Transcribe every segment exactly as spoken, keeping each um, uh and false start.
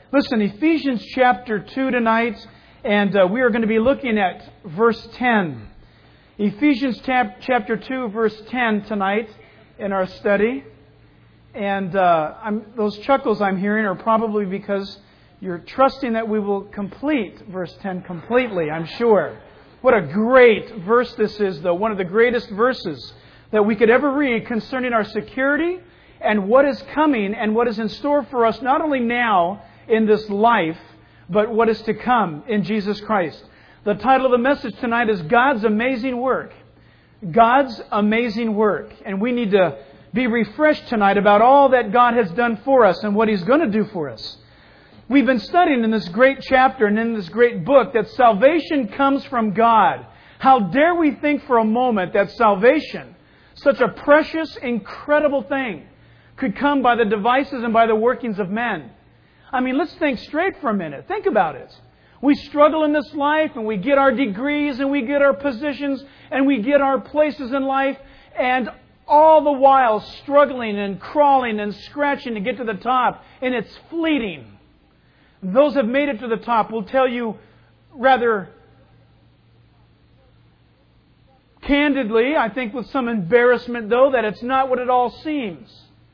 Listen, Ephesians chapter two tonight, and uh, we are going to be looking at verse ten. Ephesians tap, chapter two, verse ten tonight in our study. And uh, I'm, those chuckles I'm hearing are probably because you're trusting that we will complete verse ten completely, I'm sure. What a great verse this is, though. One of the greatest verses that we could ever read concerning our security and what is coming and what is in store for us, not only now in this life, but what is to come in Jesus Christ. The title of the message tonight is God's Amazing Work. God's Amazing Work. And we need to be refreshed tonight about all that God has done for us and what He's going to do for us. We've been studying in this great chapter and in this great book that salvation comes from God. How dare we think for a moment that salvation, such a precious, incredible thing, could come by the devices and by the workings of men. I mean, let's think straight for a minute. Think about it. We struggle in this life and we get our degrees and we get our positions and we get our places in life, and all the while struggling and crawling and scratching to get to the top, and it's fleeting. Those who have made it to the top will tell you rather candidly, I think with some embarrassment though, that it's not what it all seems.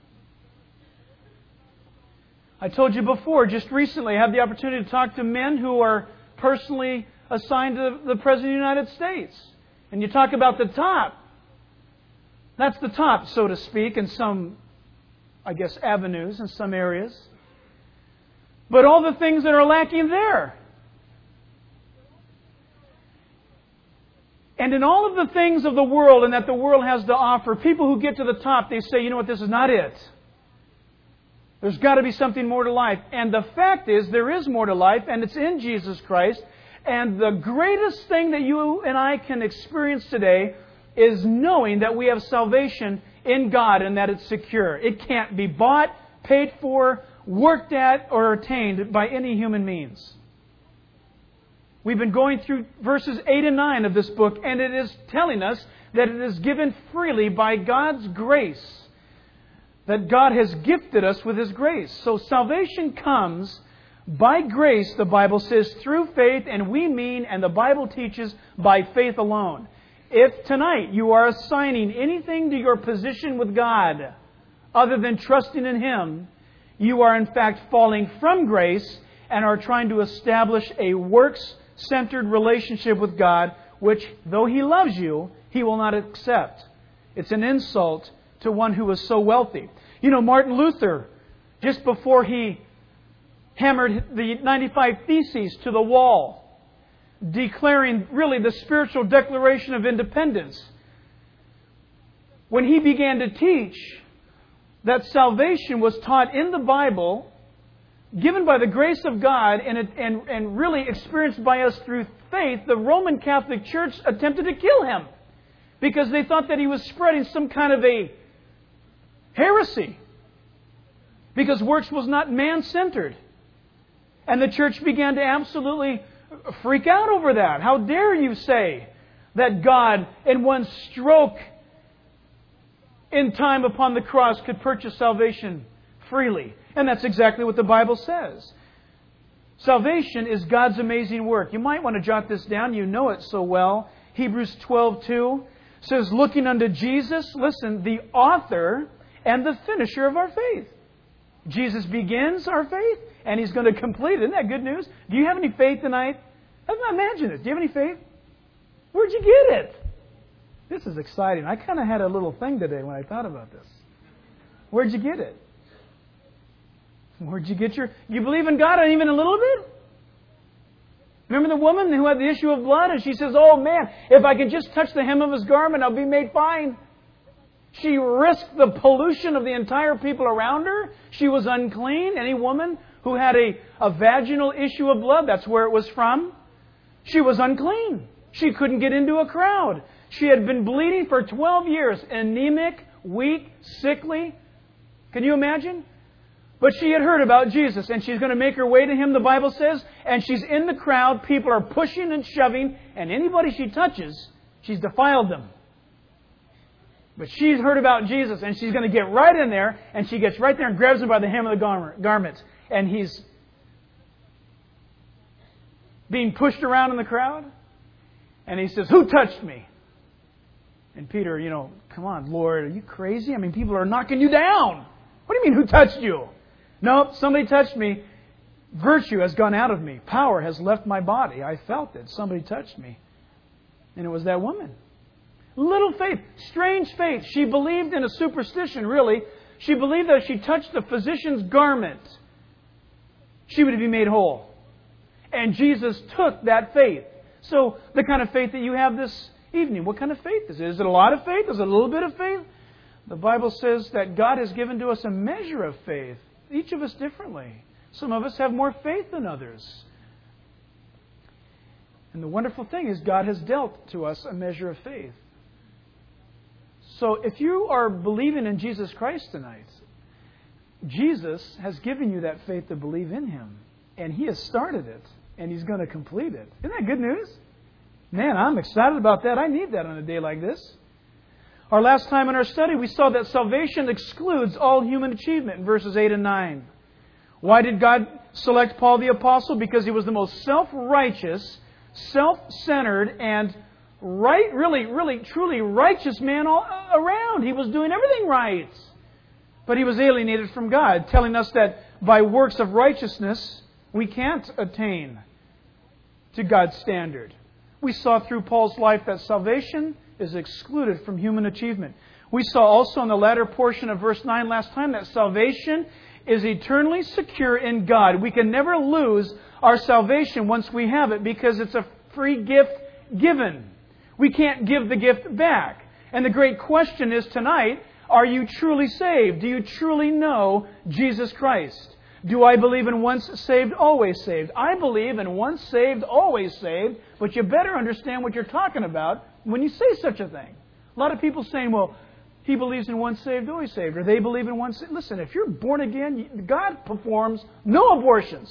I told you before, just recently I had the opportunity to talk to men who are personally assigned to the President of the United States. And you talk about the top. That's the top, so to speak, in some, I guess, avenues, in some areas. But all the things that are lacking there. And in all of the things of the world and that the world has to offer, people who get to the top, they say, you know what, this is not it. There's got to be something more to life. And the fact is, there is more to life, and it's in Jesus Christ. And the greatest thing that you and I can experience today is knowing that we have salvation in God and that it's secure. It can't be bought, paid for, worked at, or attained by any human means. We've been going through verses eight and nine of this book, and it is telling us that it is given freely by God's grace. That God has gifted us with His grace. So salvation comes by grace, the Bible says, through faith, and we mean, and the Bible teaches, by faith alone. If tonight you are assigning anything to your position with God other than trusting in Him, you are in fact falling from grace and are trying to establish a works-centered relationship with God, which, though He loves you, He will not accept. It's an insult to one who is so wealthy. You know, Martin Luther, just before he hammered the ninety-five Theses to the wall, declaring really the spiritual declaration of independence, when he began to teach that salvation was taught in the Bible, given by the grace of God, and, it, and, and really experienced by us through faith, the Roman Catholic Church attempted to kill him because they thought that he was spreading some kind of a heresy, because works was not man-centered. And the church began to absolutely freak out over that. How dare you say that God, in one stroke in time upon the cross, could purchase salvation freely? And that's exactly what the Bible says. Salvation is God's amazing work. You might want to jot this down. You know it so well. Hebrews twelve two says, looking unto Jesus, listen, the author and the finisher of our faith. Jesus begins our faith, and He's going to complete it. Isn't that good news? Do you have any faith tonight? Imagine it. Do you have any faith? Where'd you get it? This is exciting. I kind of had a little thing today when I thought about this. Where'd you get it? Where'd you get your... You believe in God even a little bit? Remember the woman who had the issue of blood, and she says, oh man, if I could just touch the hem of His garment, I'll be made fine. She risked the pollution of the entire people around her. She was unclean. Any woman who had a, a vaginal issue of blood, that's where it was from, she was unclean. She couldn't get into a crowd. She had been bleeding for twelve years, anemic, weak, sickly. Can you imagine? But she had heard about Jesus, and she's going to make her way to Him, the Bible says, and she's in the crowd. People are pushing and shoving, and anybody she touches, she's defiled them. But she's heard about Jesus, and she's going to get right in there, and she gets right there and grabs Him by the hem of the garment. And He's being pushed around in the crowd. And he says, "Who touched me?" And Peter, you know, "Come on, Lord, are you crazy? I mean, people are knocking you down. What do you mean, who touched you?" "Nope, somebody touched me. Virtue has gone out of me. Power has left my body. I felt it. Somebody touched me." And it was that woman. Little faith, strange faith. She believed in a superstition, really. She believed that if she touched the physician's garment, she would be made whole. And Jesus took that faith. So the kind of faith that you have this evening, what kind of faith is it? Is it a lot of faith? Is it a little bit of faith? The Bible says that God has given to us a measure of faith. Each of us differently. Some of us have more faith than others. And the wonderful thing is God has dealt to us a measure of faith. So if you are believing in Jesus Christ tonight, Jesus has given you that faith to believe in Him. And He has started it. And He's going to complete it. Isn't that good news? Man, I'm excited about that. I need that on a day like this. Our last time in our study, we saw that salvation excludes all human achievement in verses eight and nine. Why did God select Paul the Apostle? Because he was the most self-righteous, self-centered, and right, really, really, truly righteous man all around. He was doing everything right. But he was alienated from God, telling us that by works of righteousness, we can't attain to God's standard. We saw through Paul's life that salvation is excluded from human achievement. We saw also in the latter portion of verse nine last time that salvation is eternally secure in God. We can never lose our salvation once we have it because it's a free gift given. We can't give the gift back. And the great question is tonight, are you truly saved? Do you truly know Jesus Christ? Do I believe in once saved, always saved? I believe in once saved, always saved, but you better understand what you're talking about when you say such a thing. A lot of people saying, well, he believes in once saved, always saved, or they believe in once saved. Listen, if you're born again, God performs no abortions.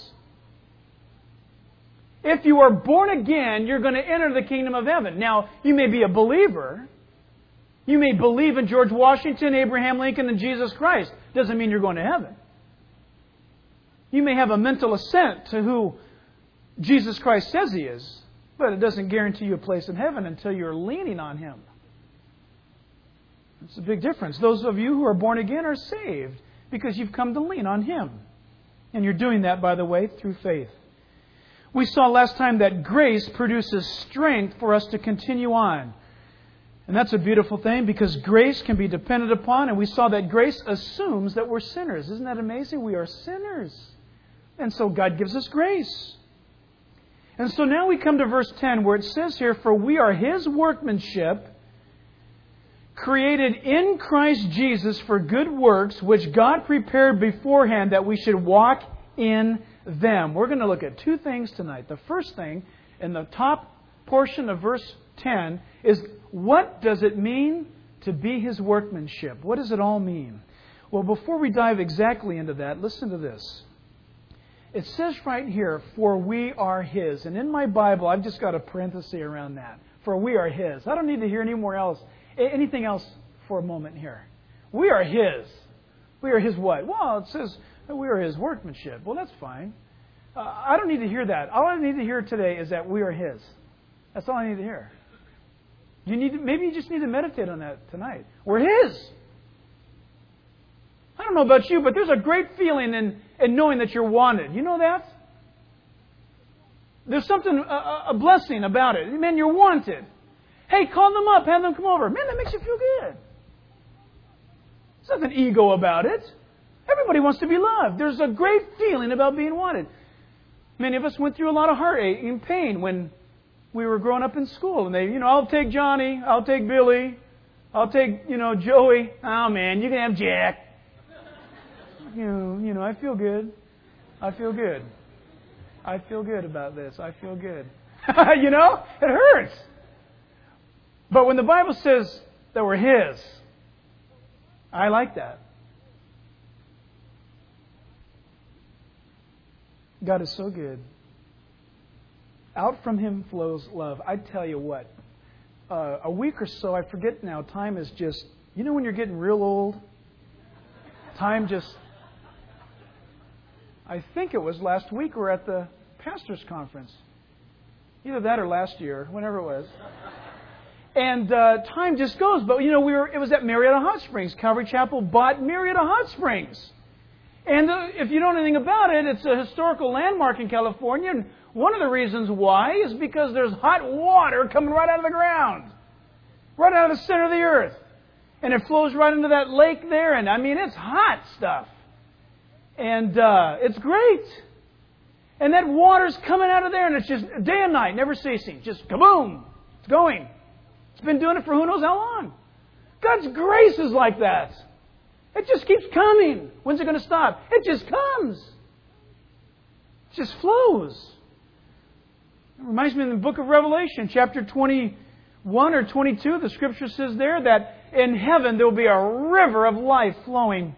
If you are born again, you're going to enter the kingdom of heaven. Now, you may be a believer. You may believe in George Washington, Abraham Lincoln, and Jesus Christ. Doesn't mean you're going to heaven. You may have a mental assent to who Jesus Christ says He is, but it doesn't guarantee you a place in heaven until you're leaning on Him. It's a big difference. Those of you who are born again are saved because you've come to lean on Him. And you're doing that, by the way, through faith. We saw last time that grace produces strength for us to continue on. And that's a beautiful thing because grace can be depended upon. And we saw that grace assumes that we're sinners. Isn't that amazing? We are sinners. And so God gives us grace. And so now we come to verse ten where it says here, "For we are His workmanship, created in Christ Jesus for good works, which God prepared beforehand that we should walk in them." We're going to look at two things tonight. The first thing, in the top portion of verse ten, is what does it mean to be His workmanship? What does it all mean? Well, before we dive exactly into that, listen to this. It says right here, "For we are His." And in my Bible, I've just got a parenthesis around that. For we are His. I don't need to hear anymore else, anything else for a moment here. We are His. We are His what? Well, it says that we are His workmanship. Well, that's fine. Uh, I don't need to hear that. All I need to hear today is that we are His. That's all I need to hear. You need to, maybe you just need to meditate on that tonight. We're His. I don't know about you, but there's a great feeling in, in knowing that you're wanted. You know that? There's something, a, a blessing about it. Man, you're wanted. Hey, call them up, have them come over. Man, that makes you feel good. There's nothing ego about it. Everybody wants to be loved. There's a great feeling about being wanted. Many of us went through a lot of heartache and pain when we were growing up in school. And they, you know, I'll take Johnny, I'll take Billy, I'll take, you know, Joey. Oh, man, you can have Jack. You know, you know, I feel good. I feel good. I feel good about this. I feel good. You know, it hurts. But when the Bible says that we're His, I like that. God is so good. Out from Him flows love. I tell you what, uh, a week or so, I forget now, time is just, you know when you're getting real old? Time just, I think it was last week we were at the pastor's conference. Either that or last year, whenever it was. And uh, time just goes. But, you know, we were. It was at Marietta Hot Springs. Calvary Chapel bought Marietta Hot Springs. And uh, if you know anything about it, it's a historical landmark in California. And one of the reasons why is because there's hot water coming right out of the ground. Right out of the center of the earth. And it flows right into that lake there. And, I mean, it's hot stuff. And uh, it's great. And that water's coming out of there, and it's just day and night, never ceasing. Just kaboom! It's going. It's been doing it for who knows how long. God's grace is like that. It just keeps coming. When's it going to stop? It just comes. It just flows. It reminds me of the book of Revelation, chapter twenty-one or twenty-two. The Scripture says there that in heaven there will be a river of life flowing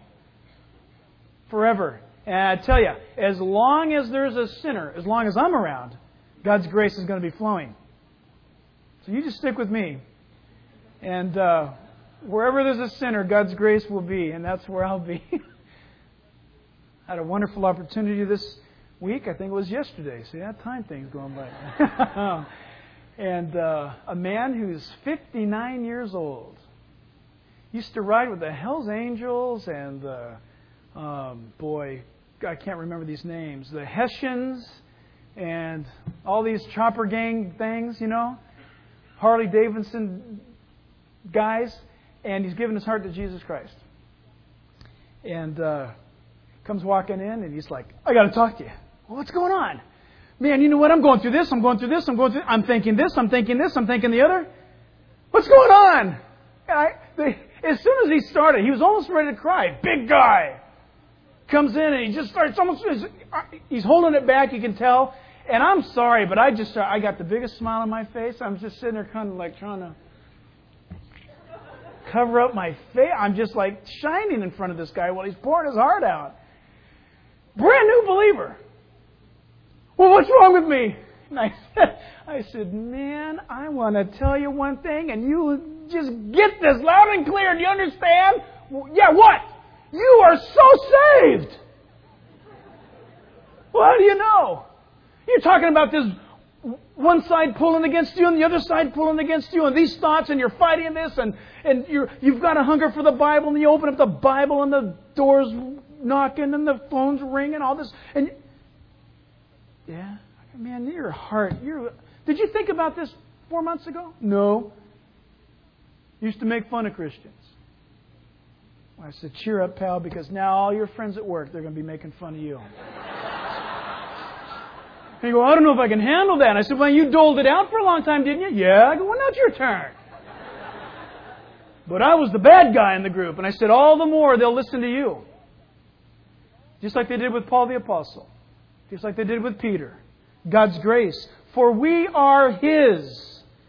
forever. And I tell you, as long as there's a sinner, as long as I'm around, God's grace is going to be flowing. So you just stick with me. And uh, wherever there's a sinner, God's grace will be. And that's where I'll be. I had a wonderful opportunity this week. I think it was yesterday. See, that time thing's going by. And uh, a man who's fifty-nine years old used to ride with the Hells Angels and the, um, boy... I can't remember these names, the Hessians and all these chopper gang things, you know, Harley Davidson guys, and he's given his heart to Jesus Christ. And uh, comes walking in, and he's like, I got to talk to you. Well, what's going on? Man, you know what? I'm going through this, I'm going through this, I'm going through I'm thinking this, I'm thinking this, I'm thinking the other. What's going on? And I, they, as soon as he started, he was almost ready to cry. Big guy. Comes in and he just starts almost, he's holding it back, you can tell. And I'm sorry, but I just, I got the biggest smile on my face. I'm just sitting there kind of like trying to cover up my face. I'm just like shining in front of this guy while he's pouring his heart out. Brand new believer. Well, what's wrong with me? And I said, I said, man, I want to tell you one thing, and you just get this loud and clear. Do you understand? Well, yeah, what? You are so saved. Well, how do you know? You're talking about this one side pulling against you and the other side pulling against you and these thoughts, and you're fighting this, and, and you're, you've got a hunger for the Bible, and you open up the Bible and the door's knocking and the phone's ringing, all this. And yeah, man, your heart. You're, did you think about this four months ago? No. Used to make fun of Christians. I said, cheer up, pal, because now all your friends at work, they're going to be making fun of you. And you go, I don't know if I can handle that. And I said, well, you doled it out for a long time, didn't you? Yeah. I go, well, now it's your turn. But I was the bad guy in the group. And I said, all the more they'll listen to you. Just like they did with Paul the Apostle. Just like they did with Peter. God's grace. For we are His.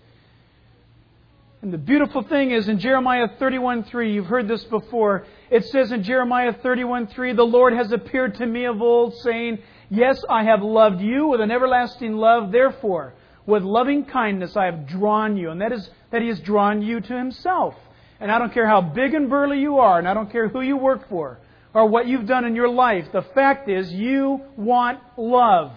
And the beautiful thing is in Jeremiah thirty-one three, you've heard this before. It says in Jeremiah thirty-one three, the Lord has appeared to me of old, saying, yes, I have loved you with an everlasting love. Therefore, with loving kindness I have drawn you. And that is that He has drawn you to Himself. And I don't care how big and burly you are, and I don't care who you work for, or what you've done in your life. The fact is, you want love.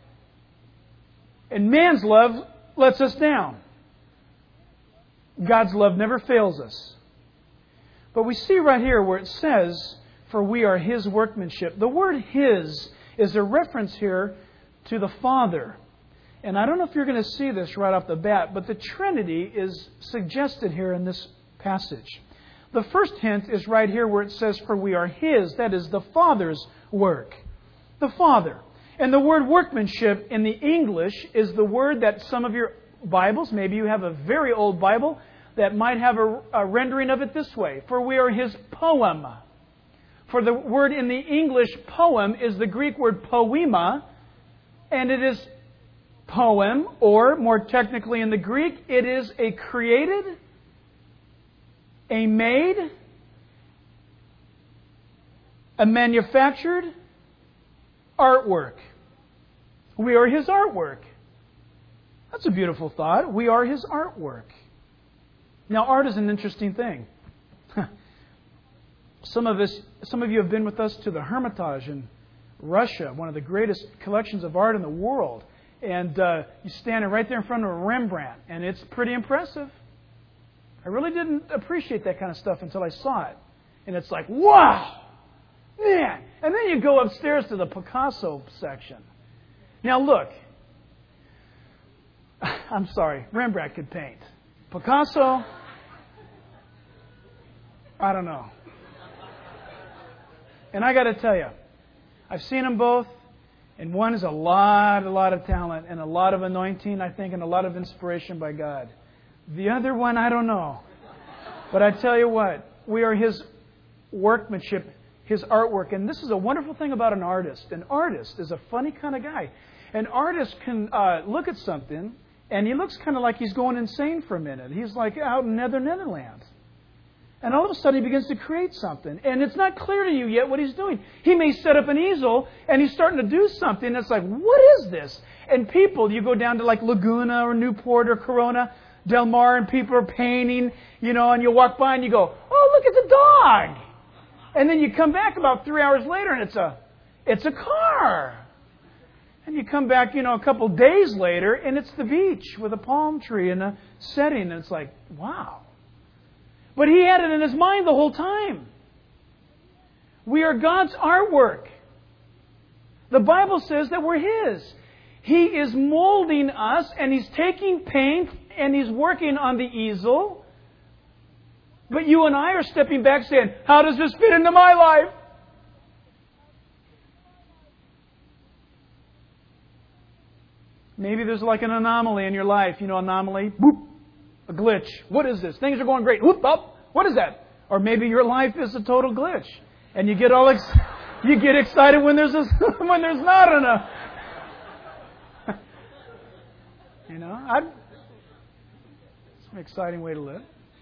And man's love lets us down. God's love never fails us. But we see right here where it says, for we are His workmanship. The word His is a reference here to the Father. And I don't know if you're going to see this right off the bat, but the Trinity is suggested here in this passage. The first hint is right here where it says, for we are His. That is the Father's work. The Father. And the word workmanship in the English is the word that some of your Bibles, maybe you have a very old Bible that might have a, a rendering of it this way. For we are His poem. For the word in the English poem is the Greek word poema, and it is poem, or more technically in the Greek, it is a created, a made, a manufactured artwork. We are His artwork. That's a beautiful thought. We are His artwork. Now, art is an interesting thing. Some of us, some of you have been with us to the Hermitage in Russia, one of the greatest collections of art in the world. And uh, you're standing right there in front of a Rembrandt, and it's pretty impressive. I really didn't appreciate that kind of stuff until I saw it. And it's like, wow! Man! And then you go upstairs to the Picasso section. Now look, I'm sorry, Rembrandt could paint. Picasso, I don't know. And I got to tell you, I've seen them both, and one is a lot, a lot of talent and a lot of anointing, I think, and a lot of inspiration by God. The other one, I don't know. But I tell you what, we are His workmanship, His artwork. And this is a wonderful thing about an artist. An artist is a funny kind of guy. An artist can uh, look at something, and he looks kind of like he's going insane for a minute. He's like out in Nether Netherlands. And all of a sudden he begins to create something. And it's not clear to you yet what he's doing. He may set up an easel and he's starting to do something. And it's like, what is this? And people, you go down to like Laguna or Newport or Corona Del Mar and people are painting, you know, and you walk by and you go, oh, look at the dog. And then you come back about three hours later and it's a, it's a car. And you come back, you know, a couple days later and it's the beach with a palm tree and a setting. And it's like, wow. But he had it in his mind the whole time. We are God's artwork. The Bible says that we're His. He is molding us and He's taking paint and He's working on the easel. But you and I are stepping back saying, how does this fit into my life? Maybe there's like an anomaly in your life. You know, anomaly? Boop. A glitch. What is this? Things are going great. Whoop, up. What is that? Or maybe your life is a total glitch, and you get all ex- you get excited when there's a, when there's not enough. You know, I. It's an exciting way to live.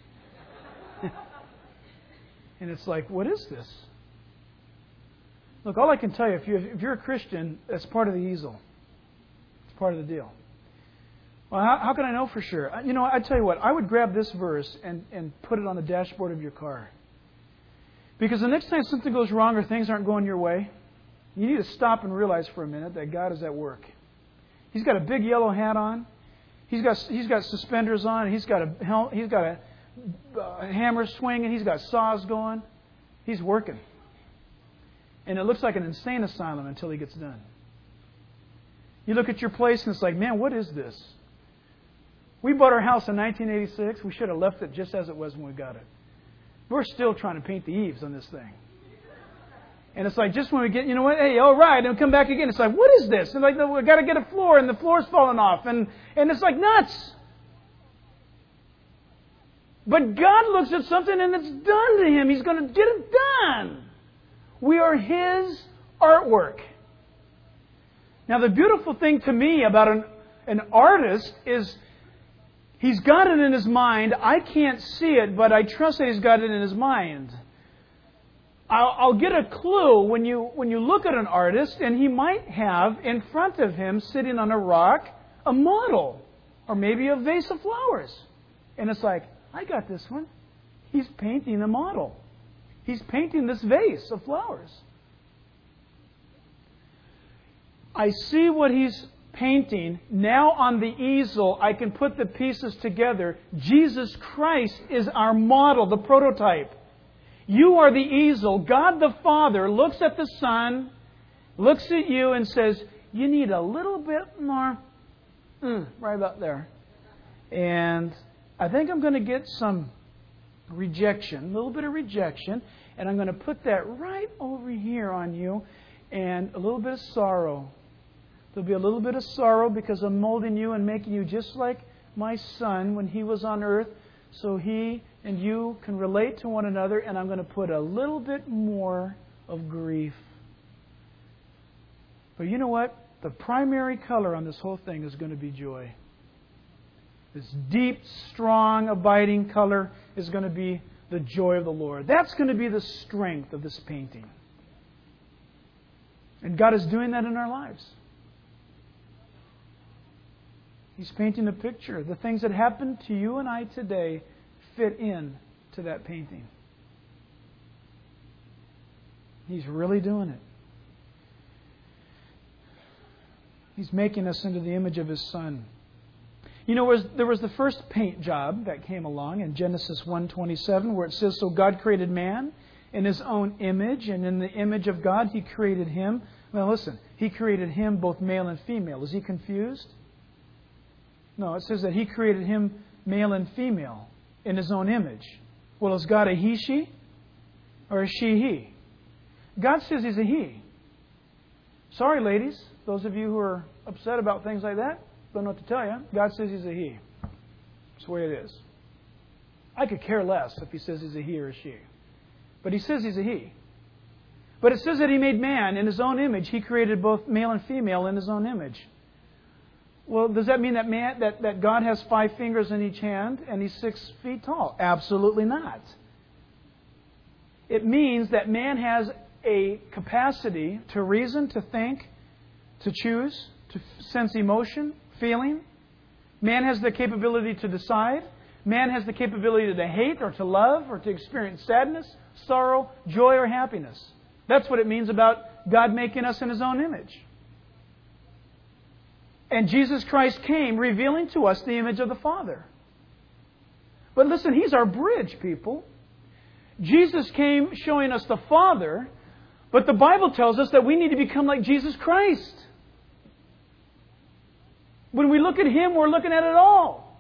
And it's like, what is this? Look, all I can tell you, if you if you're a Christian, that's part of the easel. It's part of the deal. Well, how, how can I know for sure? You know, I tell you what, I would grab this verse and, and put it on the dashboard of your car. Because the next time something goes wrong or things aren't going your way, you need to stop and realize for a minute that God is at work. He's got a big yellow hat on. He's got he's got suspenders on. He's got a hel- he's got a, a hammer swinging. He's got saws going. He's working. And it looks like an insane asylum until He gets done. You look at your place and it's like, man, what is this? We bought our house in nineteen eighty-six. We should have left it just as it was when we got it. We're still trying to paint the eaves on this thing. And it's like, just when we get, you know what, hey, all right, and we come back again. It's like, what is this? And like, we got to get a floor, and the floor's falling off. And, and it's like nuts. But God looks at something and it's done to Him. He's going to get it done. We are His artwork. Now, the beautiful thing to me about an, an artist is he's got it in his mind. I can't see it, but I trust that he's got it in his mind. I'll, I'll get a clue when you when you look at an artist, and he might have in front of him, sitting on a rock, a model, or maybe a vase of flowers. And it's like, I got this one. He's painting a model. He's painting this vase of flowers. I see what he's painting. Now on the easel, I can put the pieces together. Jesus Christ is our model, the prototype. You are the easel. God the Father looks at the Son, looks at you and says, you need a little bit more, mm, right about there. And I think I'm going to get some rejection, a little bit of rejection, and I'm going to put that right over here on you, and a little bit of sorrow. There'll be a little bit of sorrow because I'm molding you and making you just like my Son when He was on earth, so He and you can relate to one another, and I'm going to put a little bit more of grief. But you know what? The primary color on this whole thing is going to be joy. This deep, strong, abiding color is going to be the joy of the Lord. That's going to be the strength of this painting. And God is doing that in our lives. He's painting a picture. The things that happen to you and I today fit in to that painting. He's really doing it. He's making us into the image of His Son. You know, was, there was the first paint job that came along in Genesis one twenty-seven, where it says, "So God created man in His own image, and in the image of God He created him." Well, listen, He created him both male and female. Is He confused? No, it says that He created him male and female in His own image. Well, is God a he, she? Or is she, he? God says He's a he. Sorry, ladies, those of you who are upset about things like that, don't know what to tell you. God says He's a he. That's the way it is. I could care less if He says He's a he or a she. But He says He's a he. But it says that He made man in His own image. He created both male and female in His own image. Well, does that mean that man that, that God has five fingers in each hand and He's six feet tall? Absolutely not. It means that man has a capacity to reason, to think, to choose, to sense emotion, feeling. Man has the capability to decide. Man has the capability to hate or to love or to experience sadness, sorrow, joy, or happiness. That's what it means about God making us in His own image. And Jesus Christ came revealing to us the image of the Father. But listen, He's our bridge, people. Jesus came showing us the Father, but the Bible tells us that we need to become like Jesus Christ. When we look at Him, we're looking at it all.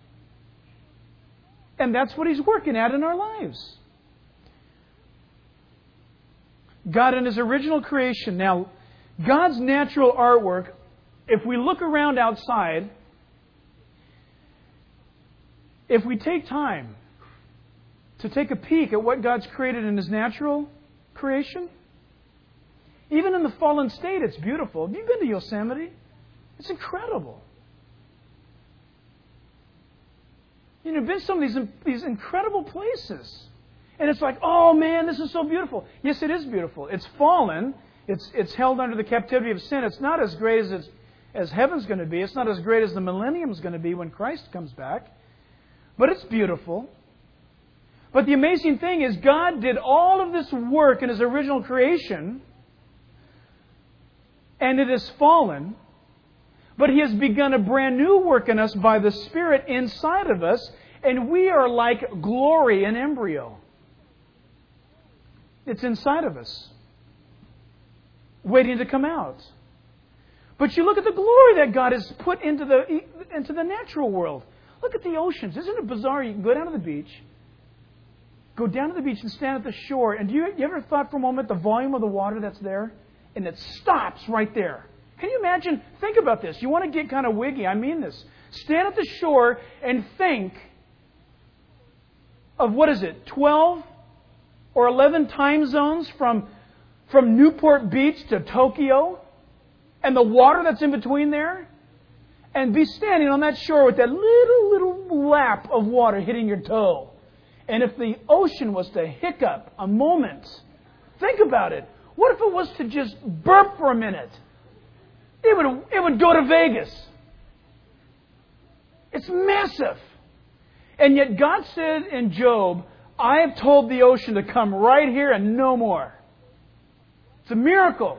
And that's what He's working at in our lives. God in His original creation. Now, God's natural artwork, if we look around outside, if we take time to take a peek at what God's created in His natural creation, even in the fallen state, it's beautiful. Have you been to Yosemite? It's incredible. You know, been to some of these, these incredible places. And it's like, oh man, this is so beautiful. Yes, it is beautiful. It's fallen. It's it's held under the captivity of sin. It's not as great as it's, as heaven's going to be. It's not as great as the millennium is going to be when Christ comes back. But it's beautiful. But the amazing thing is God did all of this work in His original creation, and it has fallen. But He has begun a brand new work in us by the Spirit inside of us, and we are like glory in embryo. It's inside of us, waiting to come out. But you look at the glory that God has put into the into the natural world. Look at the oceans. Isn't it bizarre? You can go down to the beach, go down to the beach and stand at the shore. And do you, you ever thought for a moment the volume of the water that's there? And it stops right there. Can you imagine? Think about this. You want to get kind of wiggy. I mean this. Stand at the shore and think of, what is it, twelve or eleven time zones from, from Newport Beach to Tokyo, and the water that's in between there, and be standing on that shore with that little, little lap of water hitting your toe. And if the ocean was to hiccup a moment, think about it. What if it was to just burp for a minute? It would, it would go to Vegas. It's massive. And yet God said in Job, I have told the ocean to come right here and no more. It's a miracle.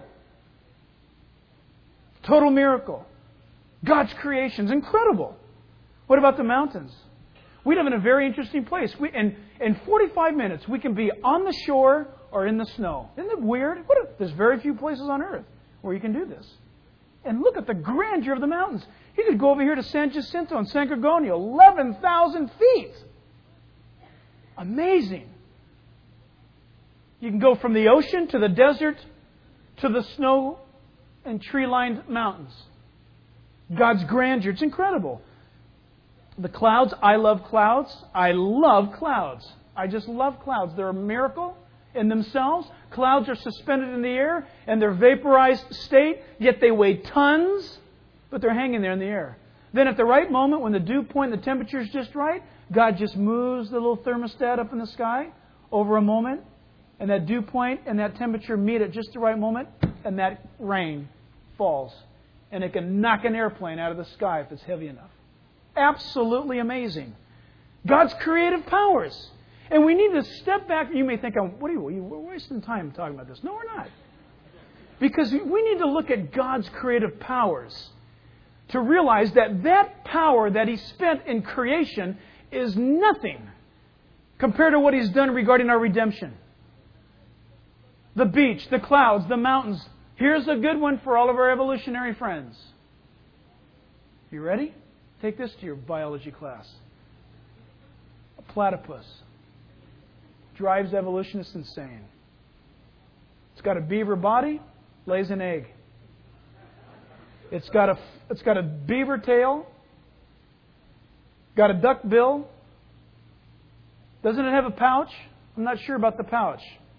Total miracle. God's creation is incredible. What about the mountains? We live in a very interesting place. We, in, in forty-five minutes, we can be on the shore or in the snow. Isn't it weird? What if, there's very few places on earth where you can do this. And look at the grandeur of the mountains. You could go over here to San Jacinto and San Gorgonio, eleven thousand feet. Amazing. You can go from the ocean to the desert to the snow and tree-lined mountains. God's grandeur, it's incredible. The clouds, I love clouds. I love clouds. I just love clouds. They're a miracle in themselves. Clouds are suspended in the air and they're vaporized state, yet they weigh tons, but they're hanging there in the air. Then at the right moment, when the dew point and the temperature is just right, God just moves the little thermostat up in the sky over a moment, and that dew point and that temperature meet at just the right moment, and that rain falls. And it can knock an airplane out of the sky if it's heavy enough. Absolutely amazing. God's creative powers. And we need to step back. You may think, what are you, we're wasting time talking about this. No, we're not. Because we need to look at God's creative powers to realize that that power that He spent in creation is nothing compared to what He's done regarding our redemption. The beach, the clouds, the mountains. Here's a good one for all of our evolutionary friends. You ready? Take this to your biology class. A platypus drives evolutionists insane. It's got a beaver body, lays an egg. It's got a, it's got a beaver tail, got a duck bill. Doesn't it have a pouch? I'm not sure about the pouch.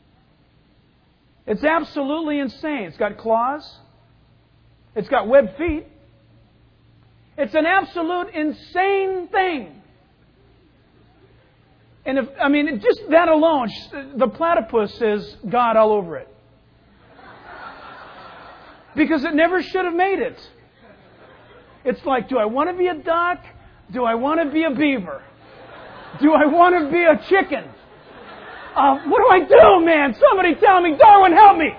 It's absolutely insane. It's got claws. It's got webbed feet. It's an absolute insane thing. And if, I mean, just that alone, the platypus says God all over it. Because it never should have made it. It's like, do I want to be a duck? Do I want to be a beaver? Do I want to be a chicken? Uh, what do I do, man? Somebody tell me. Darwin, help me.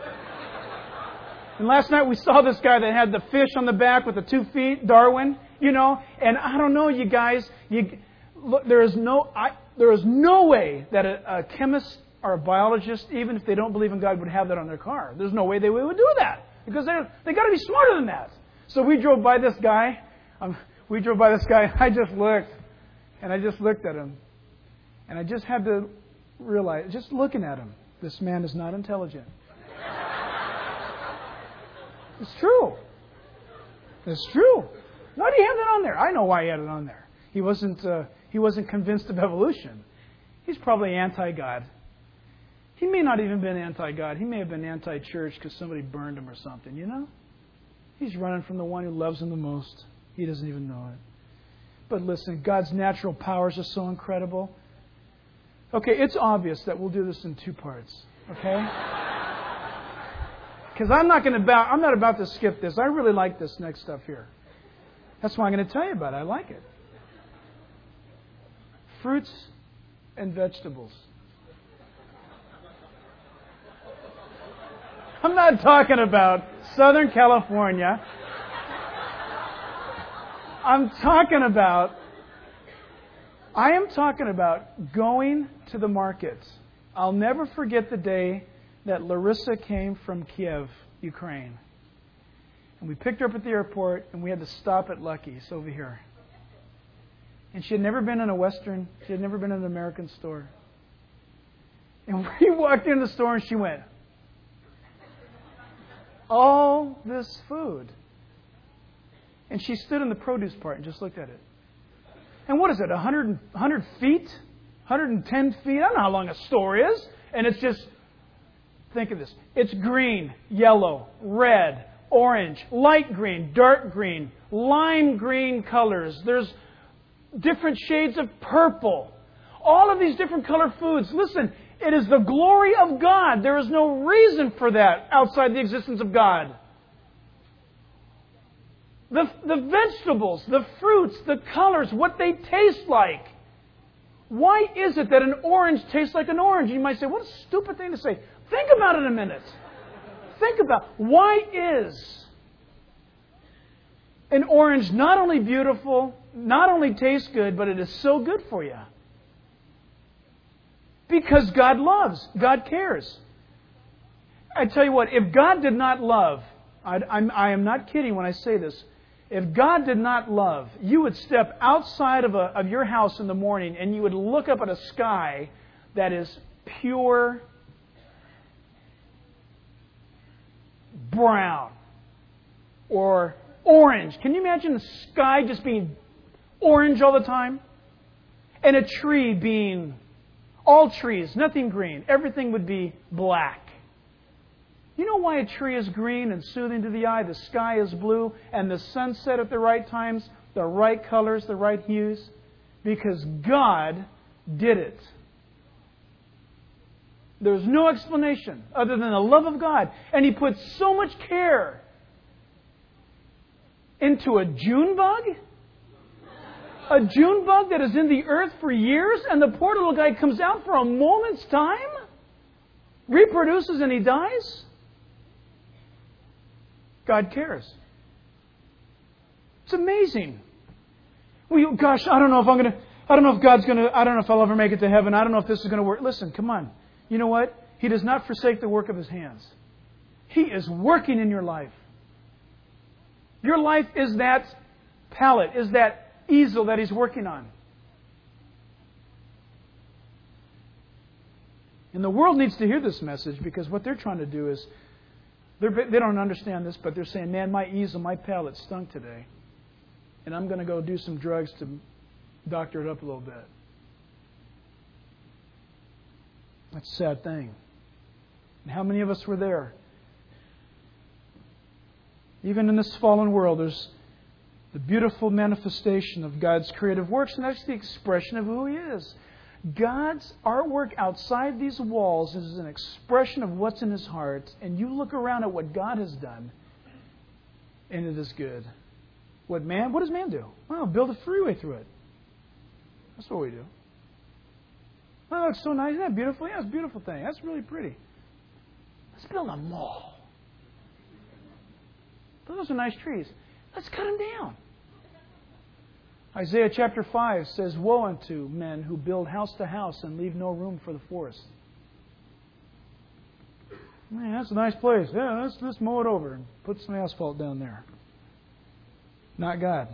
And last night we saw this guy that had the fish on the back with the two feet, Darwin, you know. And I don't know, you guys. You, look, there is no, I, there is no way that a, a chemist or a biologist, even if they don't believe in God, would have that on their car. There's no way they would do that because they they got to be smarter than that. So we drove by this guy. Um, we drove by this guy. I just looked, and I just looked at him, and I just had to realize, just looking at him, this man is not intelligent. It's true. It's true. Why do you have that on there? I know why he had it on there. He wasn't. Uh, he wasn't convinced of evolution. He's probably anti-God. He may not even been anti-God. He may have been anti-church because somebody burned him or something. You know. He's running from the one who loves him the most. He doesn't even know it. But listen, God's natural powers are so incredible. Okay, it's obvious that we'll do this in two parts. Okay. Because I'm not going to about, I'm not about to skip this. I really like this next stuff here. That's why I'm going to tell you about it. I like it. Fruits and vegetables. I'm not talking about Southern California. I'm talking about, I am talking about going to the market. I'll never forget the day that Larissa came from Kiev, Ukraine. And we picked her up at the airport, and we had to stop at Lucky's over here. And she had never been in a Western, she had never been in an American store. And we walked into the store, and she went, all this food. And she stood in the produce part and just looked at it. And what is it, one hundred, one hundred feet? one hundred ten feet? I don't know how long a store is. And it's just, think of this. It's green, yellow, red, orange, light green, dark green, lime green colors. There's different shades of purple. All of these different color foods. Listen, it is the glory of God. There is no reason for that outside the existence of God. The, the vegetables, the fruits, the colors, what they taste like. Why is it that an orange tastes like an orange? You might say, what a stupid thing to say. Think about it a minute. Think about, why is an orange not only beautiful, not only tastes good, but it is so good for you? Because God loves. God cares. I tell you what, if God did not love, I, I'm, I am not kidding when I say this, if God did not love, you would step outside of, a, of your house in the morning and you would look up at a sky that is pure brown or orange. Can you imagine the sky just being orange all the time? And a tree being, all trees, nothing green. Everything would be black. You know why a tree is green and soothing to the eye? The sky is blue and the sunset at the right times, the right colors, the right hues? Because God did it. There's no explanation other than the love of God. And He put so much care into a June bug. A June bug that is in the earth for years, and the poor little guy comes out for a moment's time, reproduces, and he dies. God cares. It's amazing. Well, gosh, I don't know if I'm going to, I don't know if God's going to, I don't know if I'll ever make it to heaven. I don't know if this is going to work. Listen, come on. You know what? He does not forsake the work of His hands. He is working in your life. Your life is that pallet, is that easel that He's working on. And the world needs to hear this message, because what they're trying to do is, they're, they don't understand this, but they're saying, man, my easel, my pallet stunk today. And I'm going to go do some drugs to doctor it up a little bit. That's a sad thing. And how many of us were there? Even in this fallen world, there's the beautiful manifestation of God's creative works, and that's the expression of who He is. God's artwork outside these walls is an expression of what's in His heart, and you look around at what God has done, and it is good. What man? What does man do? Well, build a freeway through it. That's what we do. Oh, it's so nice. Isn't that beautiful? Yeah, it's a beautiful thing. That's really pretty. Let's build a mall. Those are nice trees. Let's cut them down. Isaiah chapter five says, woe unto men who build house to house and leave no room for the forest. Man, that's a nice place. Yeah, let's, let's mow it over and put some asphalt down there. Not God.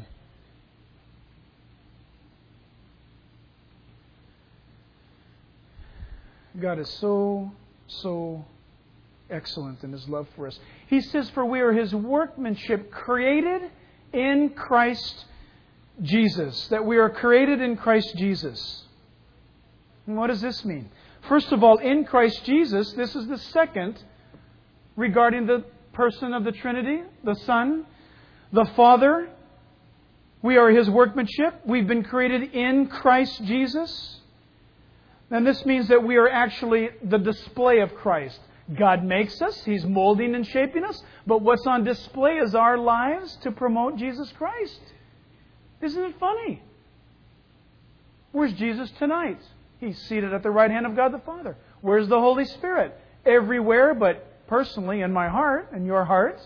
God is so, so excellent in His love for us. He says, for we are His workmanship, created in Christ Jesus. That we are created in Christ Jesus. And what does this mean? First of all, in Christ Jesus, this is the second regarding the person of the Trinity, the Son, the Father. We are His workmanship. We've been created in Christ Jesus. And this means that we are actually the display of Christ. God makes us. He's molding and shaping us. But what's on display is our lives to promote Jesus Christ. Isn't it funny? Where's Jesus tonight? He's seated at the right hand of God the Father. Where's the Holy Spirit? Everywhere, but personally in my heart, in your heart.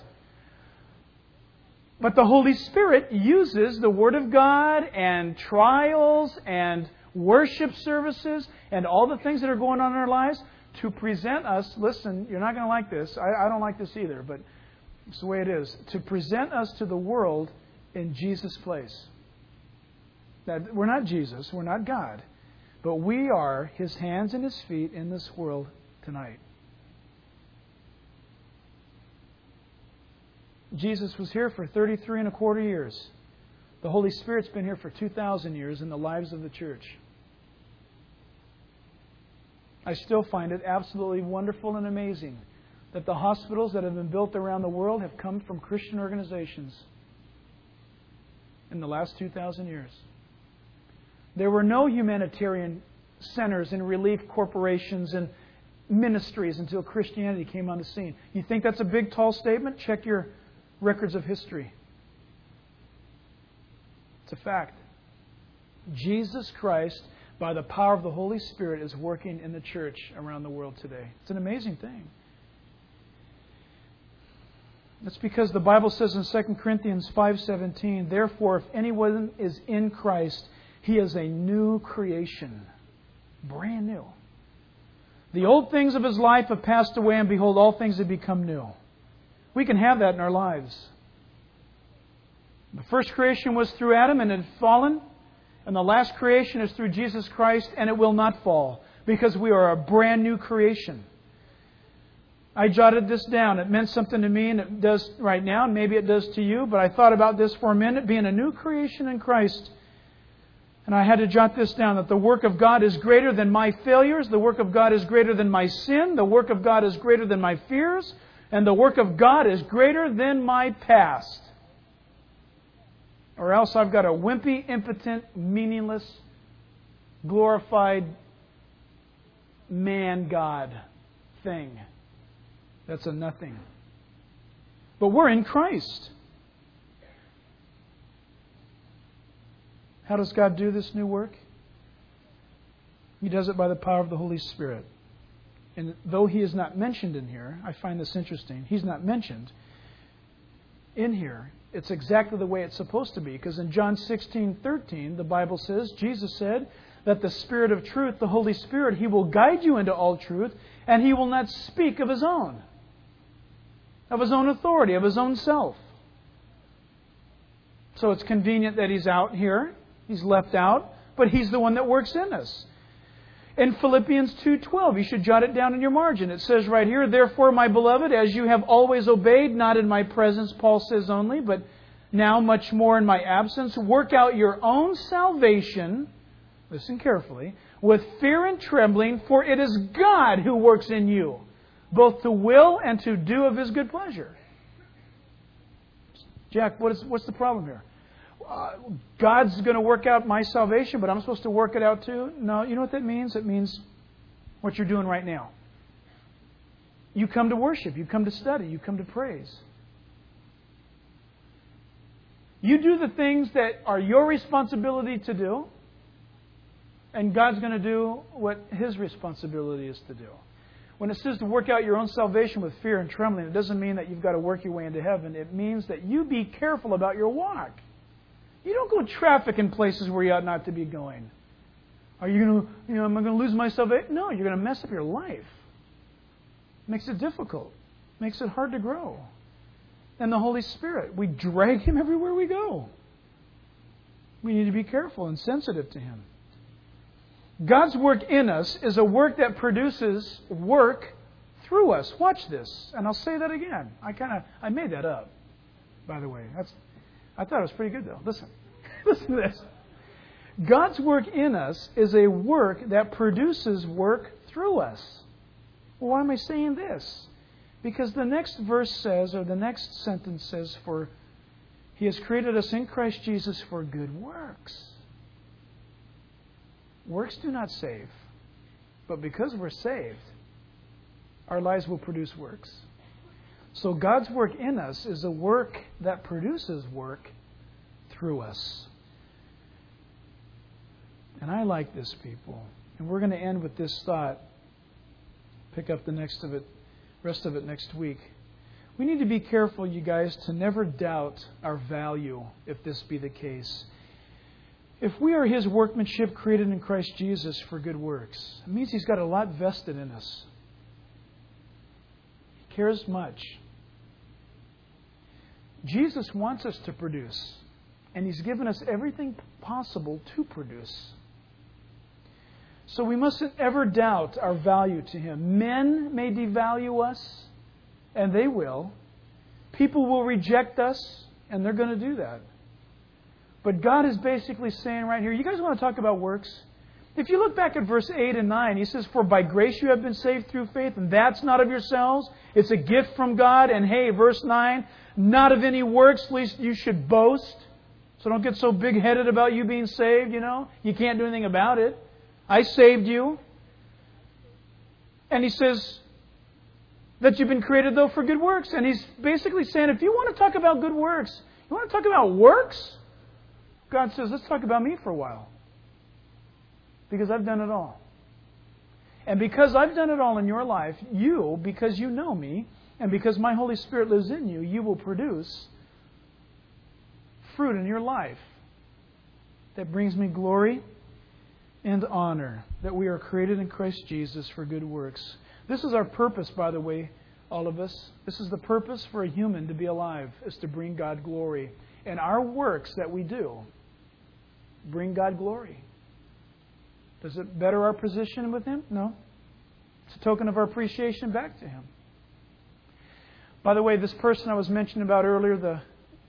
But the Holy Spirit uses the Word of God and trials and worship services and all the things that are going on in our lives to present us. Listen, you're not going to like this. I, I don't like this either, but it's the way it is. To present us to the world in Jesus' place. Now, we're not Jesus. We're not God. But we are His hands and His feet in this world tonight. Jesus was here for thirty-three and a quarter years. The Holy Spirit's been here for two thousand years in the lives of the church. I still find it absolutely wonderful and amazing that the hospitals that have been built around the world have come from Christian organizations in the last two thousand years. There were no humanitarian centers and relief corporations and ministries until Christianity came on the scene. You think that's a big, tall statement? Check your records of history. It's a fact. Jesus Christ, by the power of the Holy Spirit, is working in the church around the world today. It's an amazing thing. That's because the Bible says in Second Corinthians five seventeen, therefore, if anyone is in Christ, he is a new creation. Brand new. The old things of his life have passed away, and behold, all things have become new. We can have that in our lives. The first creation was through Adam, and it had fallen. And the last creation is through Jesus Christ, and it will not fall, because we are a brand new creation. I jotted this down. It meant something to me, and it does right now, and maybe it does to you. But I thought about this for a minute, being a new creation in Christ. And I had to jot this down, that the work of God is greater than my failures. The work of God is greater than my sin. The work of God is greater than my fears. And the work of God is greater than my past. Or else I've got a wimpy, impotent, meaningless, glorified man-God thing. That's a nothing. But we're in Christ. How does God do this new work? He does it by the power of the Holy Spirit. And though He is not mentioned in here, I find this interesting. He's not mentioned. in here, it's exactly the way it's supposed to be. Because in John sixteen thirteen, the Bible says, Jesus said that the Spirit of truth, the Holy Spirit, He will guide you into all truth, and He will not speak of His own, of His own authority, of His own self. So it's convenient that He's out here. He's left out, but He's the one that works in us. In Philippians two twelve, you should jot it down in your margin. It says right here, therefore, my beloved, as you have always obeyed, not in my presence, Paul says only, but now much more in my absence, work out your own salvation, listen carefully, with fear and trembling, for it is God who works in you, both to will and to do of His good pleasure. Jack, what is, what's the problem here? Uh, God's going to work out my salvation, but I'm supposed to work it out too? No, you know what that means? It means what you're doing right now. You come to worship. You come to study. You come to praise. You do the things that are your responsibility to do, and God's going to do what His responsibility is to do. When it says to work out your own salvation with fear and trembling, it doesn't mean that you've got to work your way into heaven. It means that you be careful about your walk. You don't go traffic in places where you ought not to be going. Are you going to, you know, am I going to lose my salvation? No, you're going to mess up your life. Makes it difficult. Makes it hard to grow. And the Holy Spirit, we drag Him everywhere we go. We need to be careful and sensitive to Him. God's work in us is a work that produces work through us. Watch this. And I'll say that again. I kind of, I made that up, by the way. That's, I thought it was pretty good, though. Listen. Listen to this. God's work in us is a work that produces work through us. Well, why am I saying this? Because the next verse says, or the next sentence says, for He has created us in Christ Jesus for good works. Works do not save. But because we're saved, our lives will produce works. So God's work in us is a work that produces work through us. And I like this, people. And we're going to end with this thought. Pick up the next of it, rest of it next week. We need to be careful, you guys, to never doubt our value if this be the case. If we are His workmanship created in Christ Jesus for good works, it means He's got a lot vested in us. He cares much. Jesus wants us to produce, and He's given us everything possible to produce. So we mustn't ever doubt our value to Him. Men may devalue us, and they will. People will reject us, and they're going to do that. But God is basically saying right here, you guys want to talk about works? If you look back at verse eight and nine, He says, for by grace you have been saved through faith, and that's not of yourselves. It's a gift from God. And hey, verse nine, not of any works, lest you should boast. So don't get so big-headed about you being saved, you know. You can't do anything about it. I saved you. And He says that you've been created, though, for good works. And He's basically saying, if you want to talk about good works, you want to talk about works? God says, let's talk about me for a while. Because I've done it all. And because I've done it all in your life, you, because you know me, and because my Holy Spirit lives in you, you will produce fruit in your life that brings me glory and honor, that we are created in Christ Jesus for good works. This is our purpose, by the way, all of us. This is the purpose for a human to be alive, is to bring God glory. And our works that we do bring God glory. Does it better our position with Him? No. It's a token of our appreciation back to Him. By the way, this person I was mentioning about earlier, the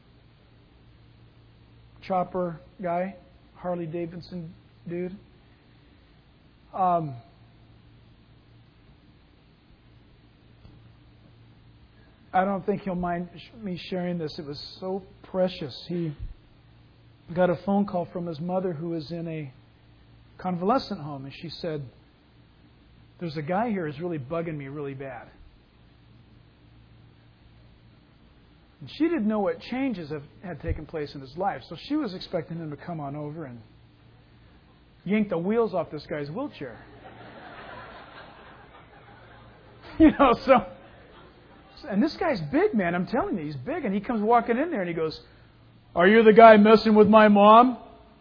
chopper guy, Harley Davidson dude, um, I don't think he'll mind me sharing this. It was so precious. He got a phone call from his mother who was in a convalescent home, and she said, there's a guy here who's really bugging me really bad. And she didn't know what changes have, had taken place in his life, so she was expecting him to come on over and yank the wheels off this guy's wheelchair. You know, so And this guy's big, man. I'm telling you, he's big. And he comes walking in there and he goes, "Are you the guy messing with my mom?"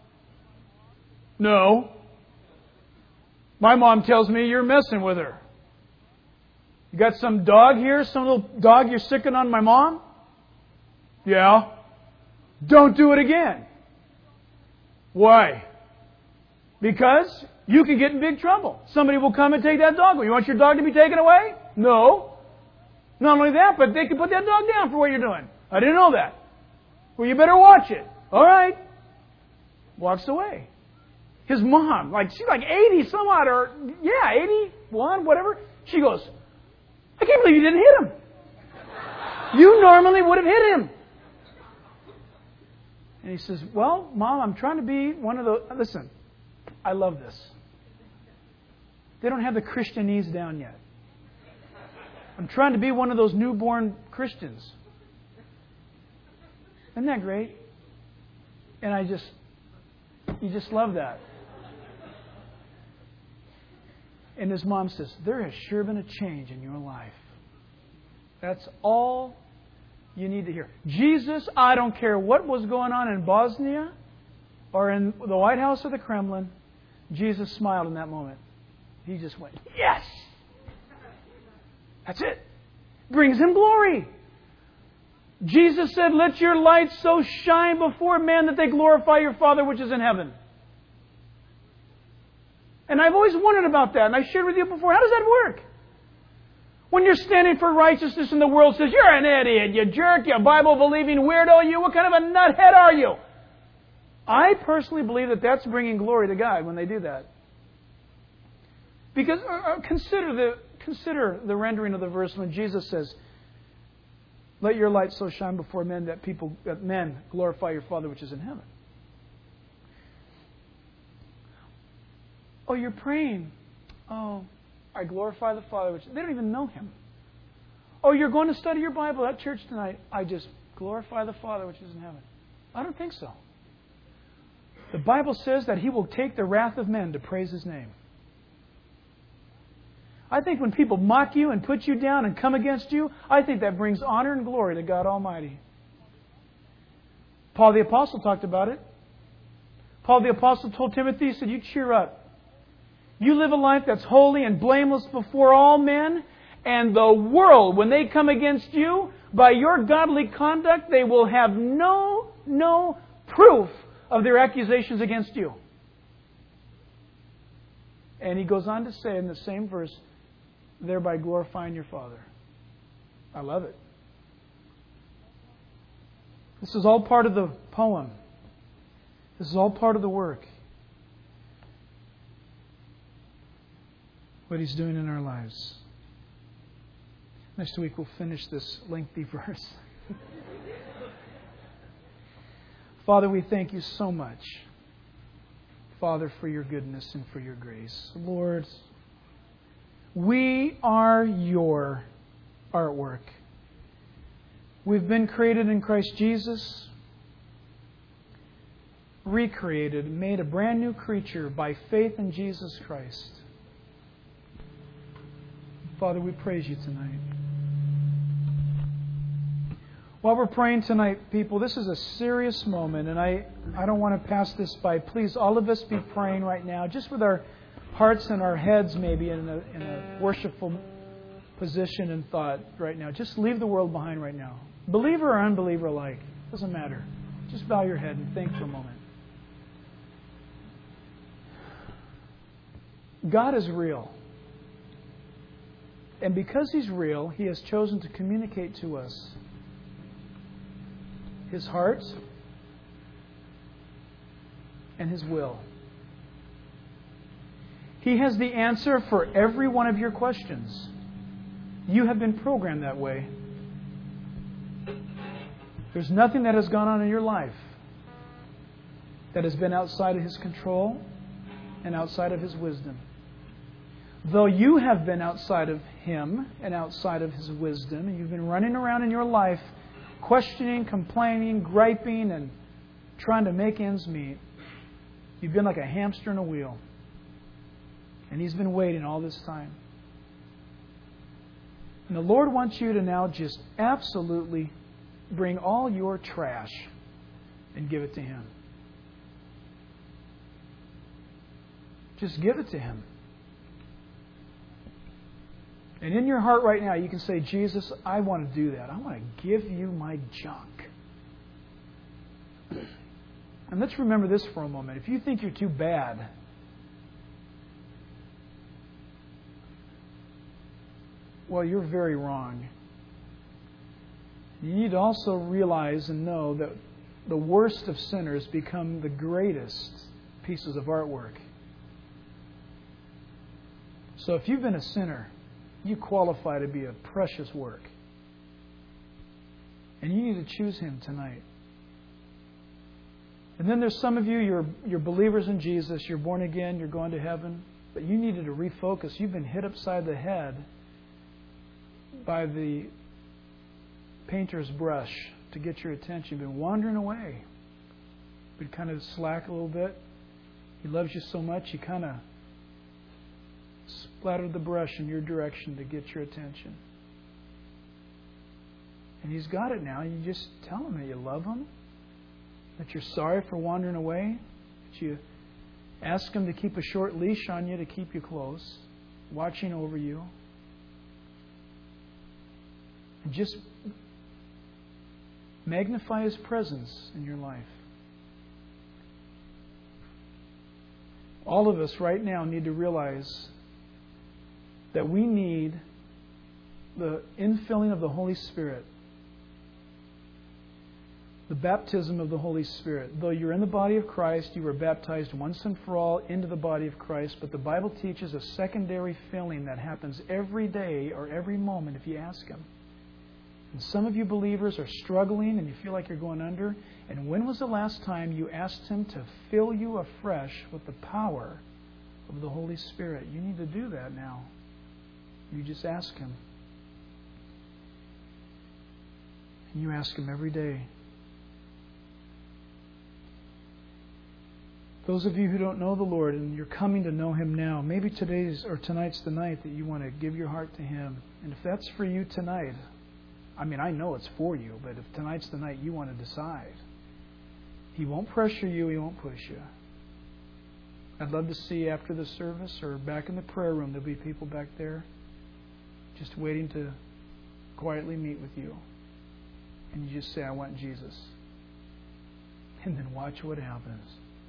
"No. My mom tells me you're messing with her. You got some dog here? Some little dog you're sicking on my mom?" "Yeah." "Don't do it again." "Why?" "Because you can get in big trouble. Somebody will come and take that dog away. You want your dog to be taken away?" "No." "Not only that, but they can put that dog down for what you're doing." "I didn't know that." "Well, you better watch it." "All right." Walks away. His mom, like she's like eighty some odd, or yeah, eighty-one, whatever. She goes, "I can't believe you didn't hit him. You normally would have hit him." And he says, "Well, Mom, I'm trying to be one of those." Listen, I love this. They don't have the Christianese down yet. I'm trying to be one of those newborn Christians. Isn't that great? And I just, you just love that. And his mom says, "There has sure been a change in your life." That's all you need to hear. Jesus, I don't care what was going on in Bosnia or in the White House or the Kremlin, Jesus smiled in that moment. He just went, "Yes!" That's it. Brings Him glory. Jesus said, "Let your light so shine before men that they glorify your Father which is in heaven." And I've always wondered about that, and I shared with you before. How does that work? When you're standing for righteousness and the world says, "You're an idiot, you jerk, you Bible-believing weirdo, you, what kind of a nuthead are you?" I personally believe that that's bringing glory to God when they do that. Because uh, consider the consider the rendering of the verse when Jesus says, "Let your light so shine before men that people that men glorify your Father which is in heaven." "Oh, you're praying. Oh, I glorify the Father which..." They don't even know Him. "Oh, you're going to study your Bible at church tonight. I just glorify the Father which is in heaven." I don't think so. The Bible says that He will take the wrath of men to praise His name. I think when people mock you and put you down and come against you, I think that brings honor and glory to God Almighty. Paul the Apostle talked about it. Paul the Apostle told Timothy, he said, "You cheer up. You live a life that's holy and blameless before all men, and the world, when they come against you, by your godly conduct, they will have no, no proof of their accusations against you." And he goes on to say in the same verse, "Thereby glorifying your Father." I love it. This is all part of the poem. This is all part of the work. What He's doing in our lives. Next week we'll finish this lengthy verse. Father, we thank You so much, Father, for Your goodness and for Your grace. Lord, we are Your artwork. We've been created in Christ Jesus, recreated, made a brand new creature by faith in Jesus Christ. Father, we praise You tonight. While we're praying tonight, people, this is a serious moment, and I, I don't want to pass this by. Please, all of us be praying right now, just with our hearts and our heads maybe in a, in a worshipful position and thought right now. Just leave the world behind right now. Believer or unbeliever alike, doesn't matter. Just bow your head and think for a moment. God is real. And because He's real, He has chosen to communicate to us His heart and His will. He has the answer for every one of your questions. You have been programmed that way. There's nothing that has gone on in your life that has been outside of His control and outside of His wisdom. Though you have been outside of Him and outside of His wisdom, and you've been running around in your life questioning, complaining, griping, and trying to make ends meet, you've been like a hamster in a wheel. And He's been waiting all this time. And the Lord wants you to now just absolutely bring all your trash and give it to Him. Just give it to Him. And in your heart right now, you can say, Jesus, I want to do that. I want to give you my junk. And let's remember this for a moment. If you think you're too bad, well, you're very wrong. You need to also realize and know that the worst of sinners become the greatest pieces of artwork. So if you've been a sinner, you qualify to be a precious work. And you need to choose Him tonight. And then there's some of you, you're, you're believers in Jesus, you're born again, you're going to heaven, but you needed to refocus. You've been hit upside the head by the painter's brush to get your attention. You've been wandering away. Been kind of slack a little bit. He loves you so much, He kind of splattered the brush in your direction to get your attention. And He's got it now. You just tell Him that you love Him, that you're sorry for wandering away, that you ask Him to keep a short leash on you to keep you close, watching over you. And just magnify His presence in your life. All of us right now need to realize that we need the infilling of the Holy Spirit, the baptism of the Holy Spirit. Though you're in the body of Christ, you were baptized once and for all into the body of Christ, but the Bible teaches a secondary filling that happens every day or every moment if you ask Him. And some of you believers are struggling and you feel like you're going under. And when was the last time you asked Him to fill you afresh with the power of the Holy Spirit? You need to do that now. You just ask Him. And you ask Him every day. Those of you who don't know the Lord and you're coming to know Him now, maybe today's or tonight's the night that you want to give your heart to Him. And if that's for you tonight, I mean, I know it's for you, but if tonight's the night you want to decide, He won't pressure you, He won't push you. I'd love to see you after the service or back in the prayer room. There'll be people back there just waiting to quietly meet with you. And you just say, I want Jesus. And then watch what happens.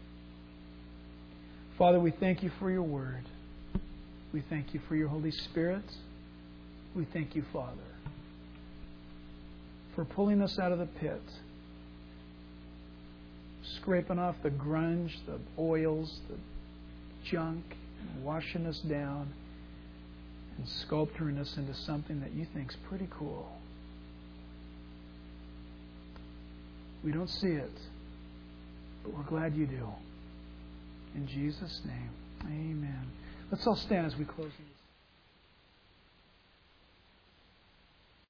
Father, we thank You for Your Word. We thank You for Your Holy Spirit. We thank You, Father, for pulling us out of the pit, scraping off the grunge, the oils, the junk, and washing us down and sculpturing us into something that You think's pretty cool. We don't see it, but we're glad You do. In Jesus' name, amen. Let's all stand as we close.